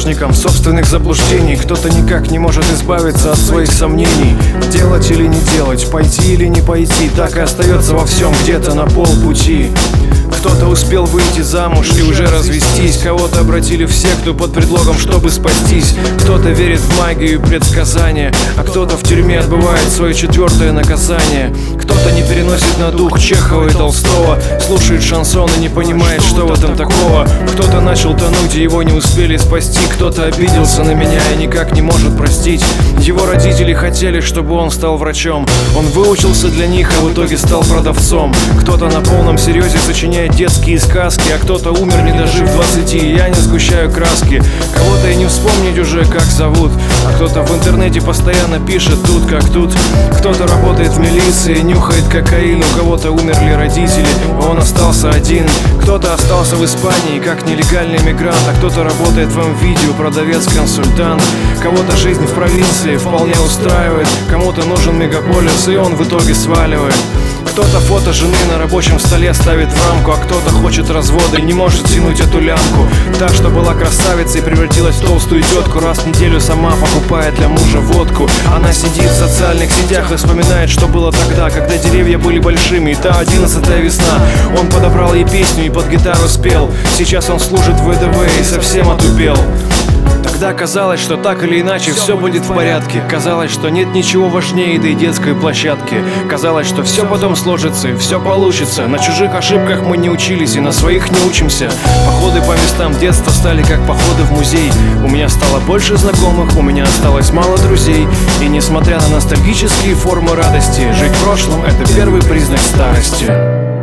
заложником собственных заблуждений. Кто-то никак не может избавиться от своих сомнений. Делать или не делать, пойти или не пойти, так и остается во всем где-то на полпути. Кто-то успел выйти замуж и уже развестись. Кого-то обратили в секту под предлогом, чтобы спастись. Кто-то верит в магию и предсказания, а кто-то в тюрьме отбывает свое 4-е наказание. Кто-то не переносит на дух Чехова и Толстого, слушает шансон и не понимает, что в этом такого. Кто-то начал тонуть и его не успели спасти. Кто-то обиделся на меня и никак не может простить. Его родители хотели, чтобы он стал врачом. Он выучился для них, а в итоге стал продавцом. Кто-то на полном серьезе сочиняет детские сказки, а кто-то умер, не дожив 20, и я не сгущаю краски. Кого-то и не вспомнить уже, как зовут, а кто-то в интернете постоянно пишет тут как тут. Кто-то работает в милиции, нюхает кокаин, у кого-то умерли родители, а он остался один. Кто-то остался в Испании, как нелегальный мигрант, а кто-то работает в МВидео, продавец-консультант. Кого-то жизнь в провинции вполне устраивает, кому-то нужен мегаполис, и он в итоге сваливает. Кто-то фото жены на рабочем столе ставит в рамку, а кто-то хочет развода и не может тянуть эту лямку. Та, что была красавицей, превратилась в толстую тетку, раз в неделю сама покупает для мужа водку. Она сидит в социальных сетях и вспоминает, что было тогда, когда деревья были большими, и та 11-я весна. Он подобрал ей песню и под гитару спел. Сейчас он служит в ВДВ и совсем отупел. Тогда казалось, что так или иначе все будет в порядке. Казалось, что нет ничего важнее этой детской площадки. Казалось, что все потом сложится и все получится. На чужих ошибках мы не учились и на своих не учимся. Походы по местам детства стали как походы в музей. У меня стало больше знакомых, у меня осталось мало друзей. И несмотря на ностальгические формы радости, жить в прошлом — это первый признак старости.